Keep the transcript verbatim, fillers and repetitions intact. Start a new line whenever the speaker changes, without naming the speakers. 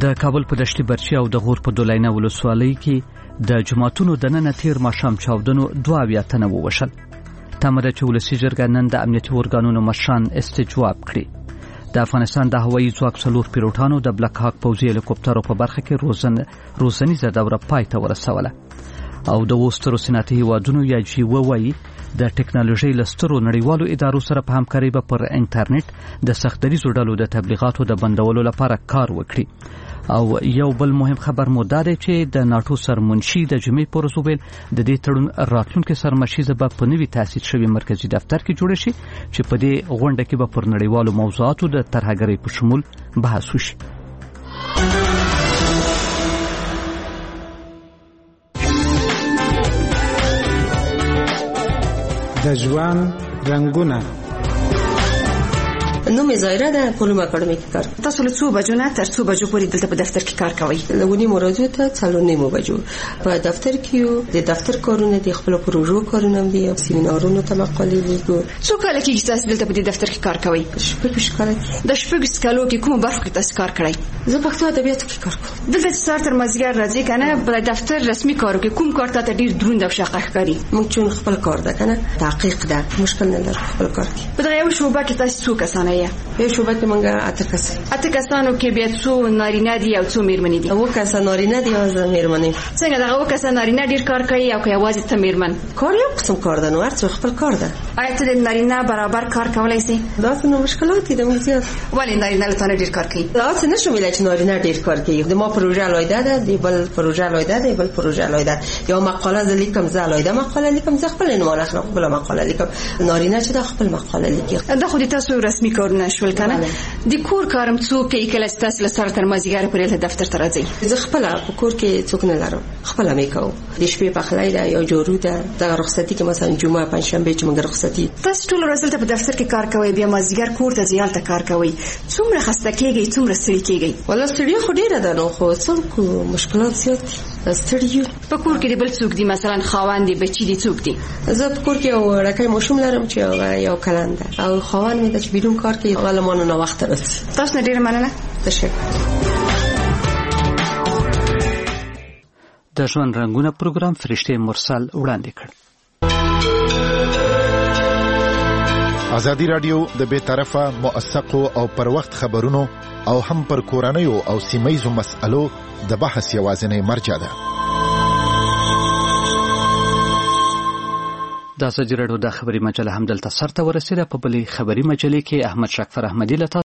د کابل په دشتي برچي او د غور په دولینه ولسوالۍ کې د جماعتونو د نن تیر ماښام چاودنو دوه اویا تنه ووژل. تمه ده چې ولسي جرګه نن د امنیتي ارګانونو مشران استجواب کړي. د افغانستان د هوایي ځواک څلور پیلوټانو د بلک هاک پوځي هلیکوپټرو په برخه کې روزن روزنیزه دوره پای ته ورسوله. او د وسترو صنعتي هیوادونو یا جی او وایي د ټکنالوژي لسترو نړیوالو ادارو سره په همکارۍ به پر انټرنیټ د سختدریزو ډلو د تبلیغاتو د بندولو لپاره کار وکړي. او یو بل مهم خبر مو دا دی چې د ناتو سرمنشي د جمعې پر ورځ وویل د دې تړون راتلونکي سرمشیزه به په نوي تاسیس شوي مرکزي دفتر کې جوړ شي چې په دې غونډه کې به پر نړیوالو موضوعاتو د ترهګرۍ په شمول بحث وشي.
د ژوند رنگونه
نومې زایره ده، پولوم اکاډمي کې کار.
تاسو له څو بجو نه تر څو بجو پورې دلته په دفتر کې کار کوئ؟
له ونې مراجعه ته څلور نیمو بجو په دفتر کې یو. د دفتر کارونه د خپل پروژو کارونه دي، سیمینارونو ته مقالې لیکو.
څو کال کې تاسو دلته په دفتر کې کار کوئ؟
شپږ کال.
د شپږ کالو کې کومه برخه کې تاسو کار کړئ؟
زه پښتو ادبیاتو کې کار کوم.
دلته سار تر مازیګر راځي کنه په دفتر رسمي کارو کې کوم کار ته ډیر دروند او شاقه ښکاري؟
موږ چون خپل کار ده کنه تحقیق ده، مشکل نه لري خپل کار کې.
په دغه یو شوبه کې تاسو څو کسانه یې؟
یو شوبه کې موږ اته کسان.
اته کسانو کې بیا څو نارینه دي او څو میرمنې دي؟
او کسان نارینه دي او زه میرمنې.
څنګه دغه کسان نارینه ډیر کار کوي او که یوازې ته میرمن؟
کار یو قسم کار ده، نو هر څو خپل کار ده.
آیا ته د نارینه برابر کار کولای شې؟
دا څه نو مشکلات دي موږ زیات.
ولې نارینه له تانه ډیر کار کوي؟
دا څه نشو ویلای چې نارینه ډیر کار کوي. د ما پروژه لایده ده، دی بل پروژه لایده ده، بل پروژه لایده. یا مقاله ز لیکم ز لایده مقاله لیکم ز خپل نه مالخ خپل مقاله لیکم. نارینه چې د خپل مقاله لیکي.
دا خو د تاسو رسمي کارونه شول کنه؟ د کور کارم څوک کوي کله تاسو له سره تر مازیګر پورې دفتر ته راځي؟
زه خپل په کور کې څوک نه لرم، خپل مې کوم. د شپې پخلی ده یا جارو ده. د رخصتي کې مثلا جمعه پنځ شنبه چې موږ رخصتي.
تاسو ټول ورځ په دفتر کې کار کوئ، بیا مازیګر کور ته ځئ ته کار کوئ. څومره خسته کېږئ، څومره ستړي کېږئ؟
والله ستړي خو ډیره ده، نو خو څوک مشکلات زیات ستړي.
په کور کې بل څوک دي مثلا خاوند دي، بچی دي، څوک دي؟
زه په کور کې یو رکای ماشوم لرم چې یو کلن ده او خاوند مې د بیرون کار کوي، هغه مانو نه وخت راځي.
تاسو نه ډیر مننه.
تشکر.
د ژوند رنگونه پروګرام فرشته مرسل وړاندې کړ.
ازادي رادیو د بے طرفه موثقو او پر وخت خبرونو او هم پر کورنیو او سیمایزو مسألو د بحث یوازینی مرجع ده.
د ازادي رادیو د خبري مجله هم دلته سرته ورسېده. په بلې خبري مجلې کې احمد شکفر احمدی له